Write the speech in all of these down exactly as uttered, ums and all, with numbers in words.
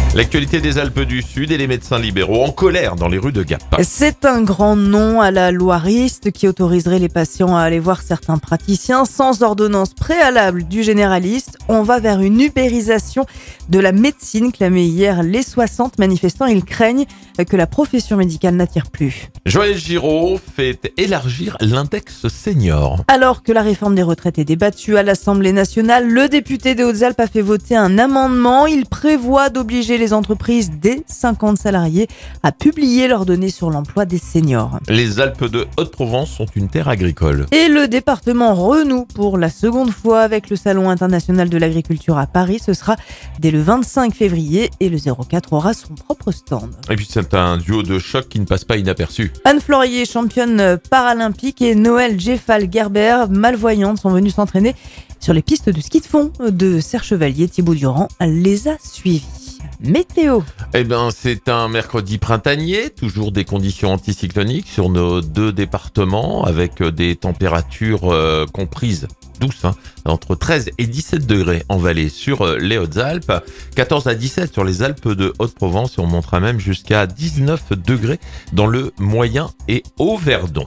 L'actualité des Alpes du Sud et les médecins libéraux en colère dans les rues de Gap. C'est un grand non à la loi Rist qui autoriserait les patients à aller voir certains praticiens sans ordonnance préalable du généraliste. On va vers une ubérisation de la médecine, clamaient hier les soixante manifestants. Ils craignent que la profession médicale n'attire plus. Joël Giraud fait élargir l'index senior. Alors que la réforme des retraites est débattue à l'Assemblée nationale, le député des Hautes-Alpes a fait voter un amendement. Il prévoit d'obliger les entreprises des cinquante salariés à publier leurs données sur l'emploi des seniors. Les Alpes de Haute-Provence sont une terre agricole. Et le département renoue pour la seconde fois avec le Salon international de l'agriculture à Paris. Ce sera dès le vingt-cinq février et le zéro quatre aura son propre stand. Et puis c'est un duo de choc qui ne passe pas inaperçu. Anne Florier, championne paralympique, et Noël Jeffal-Gerber, malvoyante, sont venus s'entraîner sur les pistes de ski de fond de Serre Chevalier. Thibaut Durand les a suivis. Météo. Eh bien, c'est un mercredi printanier, toujours des conditions anticycloniques sur nos deux départements, avec des températures euh, comprises douces, hein, entre treize et dix-sept degrés en vallée sur euh, les Hautes-Alpes, quatorze à dix-sept sur les Alpes de Haute-Provence, et on montera même jusqu'à dix-neuf degrés dans le moyen et haut Verdon.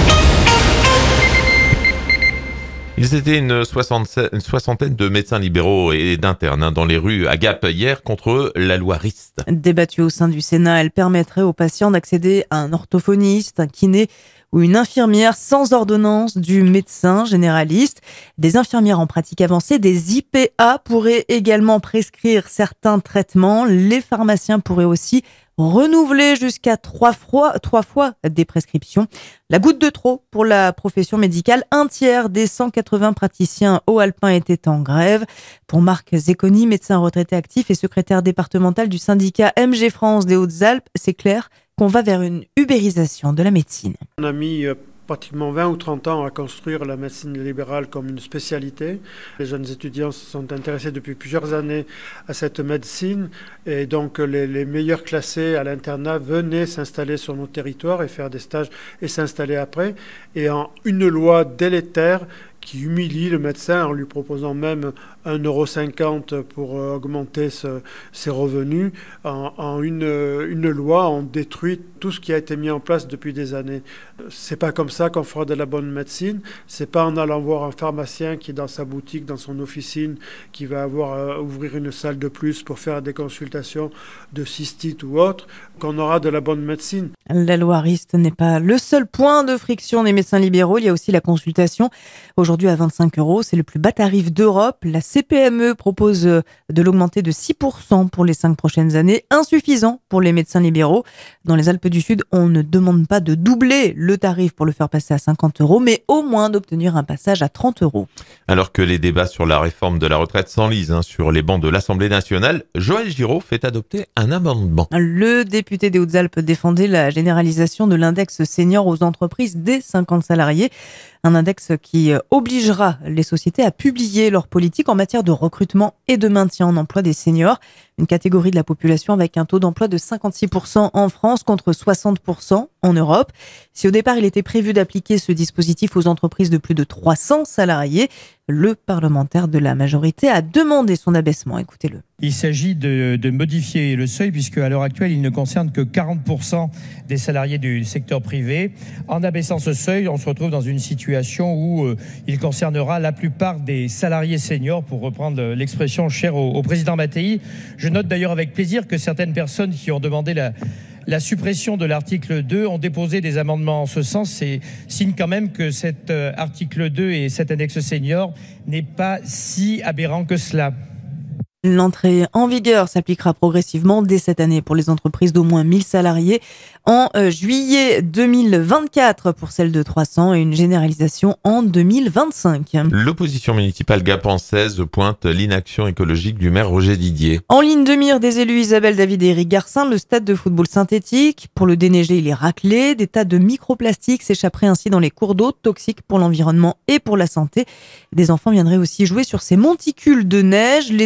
Ils étaient une soixantaine de médecins libéraux et d'internes hein, dans les rues à Gap hier contre la loi Rist. Débattue au sein du Sénat, elle permettrait aux patients d'accéder à un orthophoniste, un kiné ou une infirmière sans ordonnance du médecin généraliste. Des infirmières en pratique avancée, des I P A pourraient également prescrire certains traitements. Les pharmaciens pourraient aussi renouveler jusqu'à trois fois, trois fois des prescriptions. La goutte de trop pour la profession médicale. Un tiers des cent quatre-vingts praticiens haut-alpins étaient en grève. Pour Marc Zecconi, médecin retraité actif et secrétaire départemental du syndicat M G France des Hautes-Alpes, c'est clair qu'on va vers une ubérisation de la médecine. On a mis pratiquement vingt ou trente ans à construire la médecine libérale comme une spécialité. Les jeunes étudiants se sont intéressés depuis plusieurs années à cette médecine et donc les, les meilleurs classés à l'internat venaient s'installer sur nos territoires et faire des stages et s'installer après. Et en une loi délétère qui humilie le médecin en lui proposant même un euro cinquante pour augmenter ce, ses revenus. En, en une, une loi, on détruit tout ce qui a été mis en place depuis des années. C'est pas comme ça qu'on fera de la bonne médecine. C'est pas en allant voir un pharmacien qui est dans sa boutique, dans son officine, qui va avoir à ouvrir une salle de plus pour faire des consultations de cystite ou autre, qu'on aura de la bonne médecine. La loi Rist n'est pas le seul point de friction des médecins libéraux. Il y a aussi la consultation. Aujourd'hui à vingt-cinq euros, c'est le plus bas tarif d'Europe. La C P M E propose de l'augmenter de six pour cent pour les cinq prochaines années. Insuffisant pour les médecins libéraux. Dans les Alpes du Sud, on ne demande pas de doubler le tarif pour le faire passer à cinquante euros, mais au moins d'obtenir un passage à trente euros. Alors que les débats sur la réforme de la retraite s'enlisent hein, sur les bancs de l'Assemblée nationale, Joël Giraud fait adopter un amendement. Le député des Hautes-Alpes défendait la généralisation de l'index senior aux entreprises des cinquante salariés. Un index qui obligera les sociétés à publier leur politique en matière de recrutement et de maintien en emploi des seniors. Une catégorie de la population avec un taux d'emploi de cinquante-six pour cent en France contre soixante pour cent en Europe. Si au départ il était prévu d'appliquer ce dispositif aux entreprises de plus de trois cents salariés, le parlementaire de la majorité a demandé son abaissement. Écoutez-le. Il s'agit de, de modifier le seuil puisque à l'heure actuelle, il ne concerne que quarante pour cent des salariés du secteur privé. En abaissant ce seuil, on se retrouve dans une situation où euh, il concernera la plupart des salariés seniors, pour reprendre l'expression chère au, au président Mattei. Je note d'ailleurs avec plaisir que certaines personnes qui ont demandé la La suppression de l'article deux ont déposé des amendements en ce sens. C'est signe quand même que cet article deux et cet annexe senior n'est pas si aberrant que cela. L'entrée en vigueur s'appliquera progressivement dès cette année pour les entreprises d'au moins mille salariés, en juillet deux mille vingt-quatre pour celles de trois cents et une généralisation en deux mille vingt-cinq. L'opposition municipale gapençaise pointe l'inaction écologique du maire Roger Didier. En ligne de mire des élus Isabelle David et Éric Garcin, le stade de football synthétique. Pour le déneiger, il est raclé. Des tas de microplastiques s'échapperaient ainsi dans les cours d'eau, toxiques pour l'environnement et pour la santé. Des enfants viendraient aussi jouer sur ces monticules de neige. Les deux élus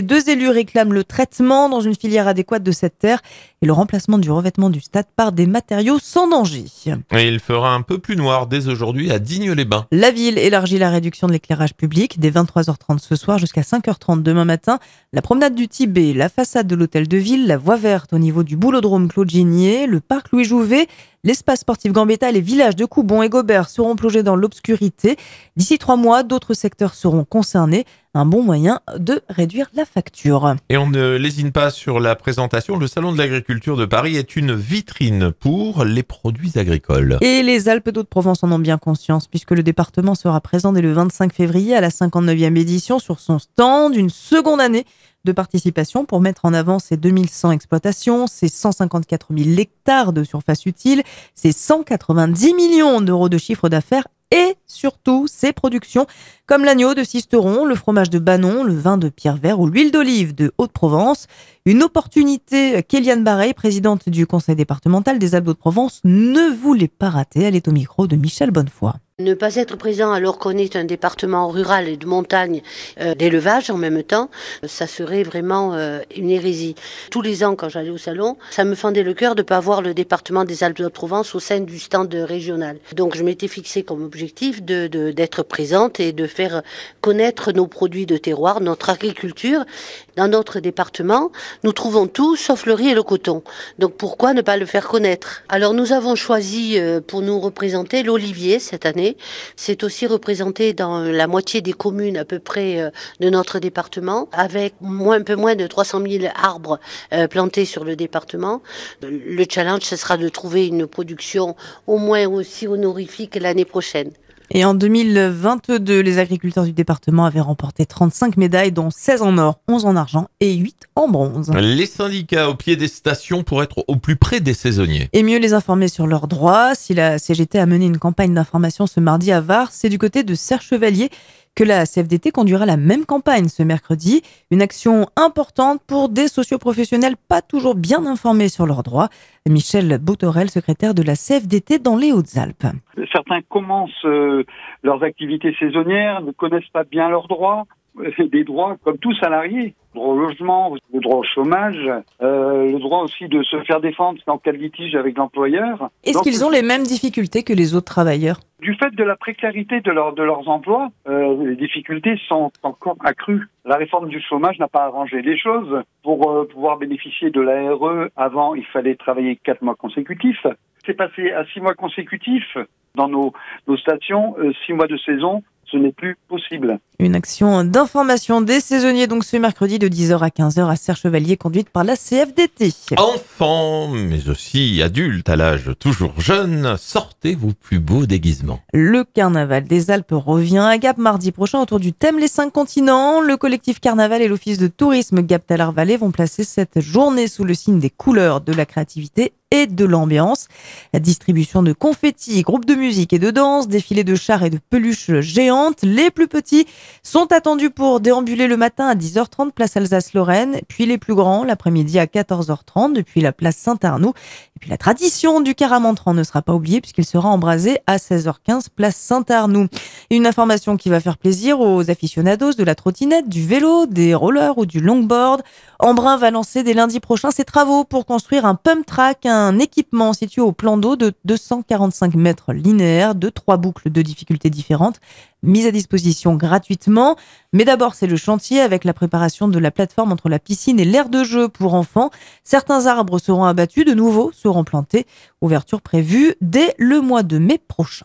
réclament le traitement dans une filière adéquate de cette terre et le remplacement du revêtement du stade par des matériaux sans danger. Et il fera un peu plus noir dès aujourd'hui à Digne-les-Bains. La ville élargit la réduction de l'éclairage public dès vingt-trois heures trente ce soir jusqu'à cinq heures trente demain matin. La promenade du Tibet, la façade de l'hôtel de ville, la voie verte au niveau du boulodrome Claude Ginier, le parc Louis Jouvet, l'espace sportif Gambetta et les villages de Coubon et Gobert seront plongés dans l'obscurité. D'ici trois mois, d'autres secteurs seront concernés. Un bon moyen de réduire la facture. Et on ne lésine pas sur la présentation. Le Salon de l'agriculture de Paris est une vitrine pour les produits agricoles. Et les Alpes d'Haute-Provence en ont bien conscience, puisque le département sera présent dès le vingt-cinq février à la cinquante-neuvième édition sur son stand. Une seconde année de participation pour mettre en avant ses deux mille cent exploitations, ses cent cinquante-quatre mille hectares de surface utile, ses cent quatre-vingt-dix millions d'euros de chiffre d'affaires et surtout ses productions comme l'agneau de Sisteron, le fromage de Banon, le vin de Pierrevert ou l'huile d'olive de Haute-Provence. Une opportunité qu'Eliane Bareil, présidente du conseil départemental des Alpes d'Haute-Provence, ne voulait pas rater. Elle est au micro de Michel Bonnefoy. Ne pas être présent alors qu'on est un département rural et de montagne, euh, d'élevage en même temps, ça serait vraiment euh, une hérésie. Tous les ans quand j'allais au salon, ça me fendait le cœur de ne pas voir le département des Alpes d'Haute-Provence au sein du stand régional. Donc je m'étais fixé comme objectif de, de, d'être présente et de faire connaître nos produits de terroir, notre agriculture. Dans notre département, nous trouvons tout sauf le riz et le coton. Donc pourquoi ne pas le faire connaître ? Alors nous avons choisi euh, pour nous représenter l'olivier cette année. C'est aussi représenté dans la moitié des communes à peu près euh, de notre département, avec moins, un peu moins de trois cent mille arbres euh, plantés sur le département. Le challenge, ce sera de trouver une production au moins aussi honorifique l'année prochaine. Et en deux mille vingt-deux, les agriculteurs du département avaient remporté trente-cinq médailles, dont seize en or, onze en argent et huit en bronze. Les syndicats au pied des stations pour être au plus près des saisonniers. Et mieux les informer sur leurs droits. Si la C G T a mené une campagne d'information ce mardi à Var, c'est du côté de Serre-Chevalier que la C F D T conduira la même campagne ce mercredi. Une action importante pour des socioprofessionnels pas toujours bien informés sur leurs droits. Michel Boutorel, secrétaire de la C F D T dans les Hautes-Alpes. Certains commencent euh, leurs activités saisonnières, ne connaissent pas bien leurs droits, des droits comme tout salarié. Le droit au logement, le droit au chômage, euh, le droit aussi de se faire défendre en cas de litige avec l'employeur. Est-ce Donc, qu'ils ont les mêmes difficultés que les autres travailleurs ? Du fait de la précarité de, leur, de leurs emplois, euh, les difficultés sont encore accrues. La réforme du chômage n'a pas arrangé les choses. Pour euh, pouvoir bénéficier de l'A R E, avant, il fallait travailler quatre mois consécutifs. C'est passé à six mois consécutifs dans nos, nos stations, euh, six mois de saison. Ce n'est plus possible. Une action d'information des saisonniers donc ce mercredi de dix heures à quinze heures à Serre-Chevalier conduite par la C F D T. Enfants, mais aussi adultes à l'âge toujours jeune, sortez vos plus beaux déguisements. Le carnaval des Alpes revient à Gap mardi prochain autour du thème Les cinq continents. Le collectif Carnaval et l'office de tourisme Gap-Tallard-Vallée vont placer cette journée sous le signe des couleurs, de la créativité et de l'ambiance. La distribution de confettis, groupes de musique et de danse, défilés de chars et de peluches géantes. Les plus petits sont attendus pour déambuler le matin à dix heures trente, place Alsace-Lorraine, puis les plus grands l'après-midi à quatorze heures trente depuis la place Saint-Arnoux. Et puis la tradition du caramantrant ne sera pas oubliée puisqu'il sera embrasé à seize heures quinze, place Saint-Arnoux. Une information qui va faire plaisir aux aficionados de la trottinette, du vélo, des rollers ou du longboard. Embrun va lancer dès lundi prochain ses travaux pour construire un pump track, un équipement situé au plan d'eau de deux cent quarante-cinq mètres linéaires, de trois boucles de difficultés différentes, mises à disposition gratuitement. Mais d'abord, c'est le chantier avec la préparation de la plateforme entre la piscine et l'aire de jeu pour enfants. Certains arbres seront abattus, de nouveaux seront plantés. Ouverture prévue dès le mois de mai prochain.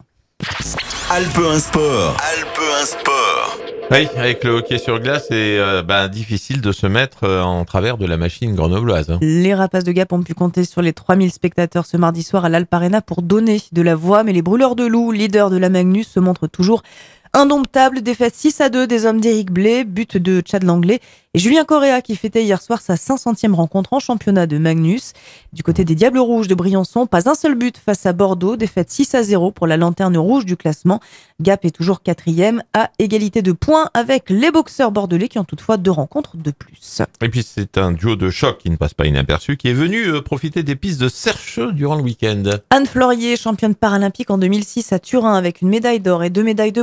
Alpe un Sport. Alpe un Sport. Oui, avec le hockey sur glace, c'est euh, ben, difficile de se mettre euh, en travers de la machine grenobloise. Hein. Les Rapaces de Gap ont pu compter sur les trois mille spectateurs ce mardi soir à l'Alpe Arena pour donner de la voix, mais les Brûleurs de Loups, leaders de la Magnus, se montrent toujours indomptables. Défaite six à deux des hommes d'Éric Blais, but de Chad Langlais et Julien Correa qui fêtait hier soir sa cinq centième rencontre en championnat de Magnus. Du côté des Diables Rouges de Briançon, pas un seul but face à Bordeaux, défaite six à zéro pour la lanterne rouge du classement. Gap est toujours quatrième à égalité de points avec les boxeurs bordelais qui ont toutefois deux rencontres de plus. Et puis c'est un duo de choc qui ne passe pas inaperçu qui est venu euh, profiter des pistes de Sercheux durant le week-end. Anne Florier, championne paralympique en deux mille six à Turin avec une médaille d'or et deux médailles de bronze.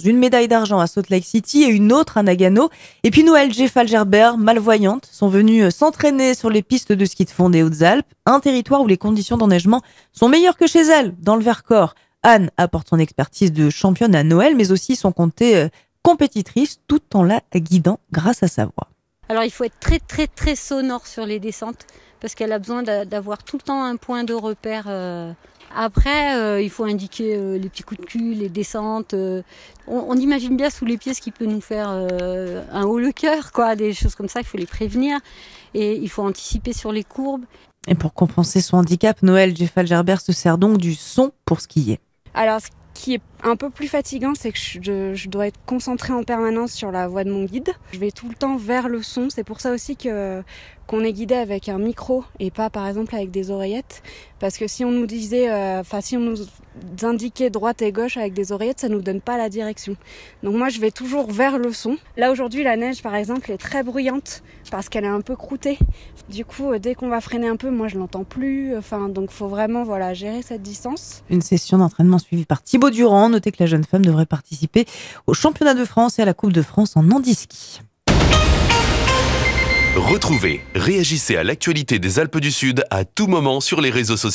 bronze, une médaille d'argent à Salt Lake City et une autre à Nagano. Et puis Noël J. Falgerbert, malvoyante, sont venues s'entraîner sur les pistes de ski de fond des Hautes-Alpes, un territoire où les conditions d'enneigement sont meilleures que chez elle, dans le Vercors. Anne apporte son expertise de championne à Noël, mais aussi son côté compétitrice, tout en la guidant grâce à sa voix. Alors il faut être très très très sonore sur les descentes parce qu'elle a besoin d'avoir tout le temps un point de repère. Après, euh, il faut indiquer euh, les petits coups de cul, les descentes. Euh, on, on imagine bien sous les pieds ce qui peut nous faire euh, un haut le cœur, quoi, des choses comme ça. Il faut les prévenir et il faut anticiper sur les courbes. Et pour compenser son handicap, Noël J. Falgerbert se sert donc du son pour skier. Alors, ce qui est un peu plus fatigant, c'est que je, je dois être concentrée en permanence sur la voix de mon guide. Je vais tout le temps vers le son. C'est pour ça aussi que qu'on est guidé avec un micro et pas, par exemple, avec des oreillettes. Parce que si on nous disait, enfin, euh, si on nous indiquait droite et gauche avec des oreillettes, ça nous donne pas la direction. Donc moi, je vais toujours vers le son. Là, aujourd'hui, la neige, par exemple, est très bruyante parce qu'elle est un peu croûtée. Du coup, dès qu'on va freiner un peu, moi, je l'entends plus. Enfin, donc, faut vraiment, voilà, gérer cette distance. Une session d'entraînement suivie par Thibaut Durand. Notez que la jeune femme devrait participer au championnat de France et à la Coupe de France en handi-ski. Retrouvez, réagissez à l'actualité des Alpes du Sud à tout moment sur les réseaux sociaux.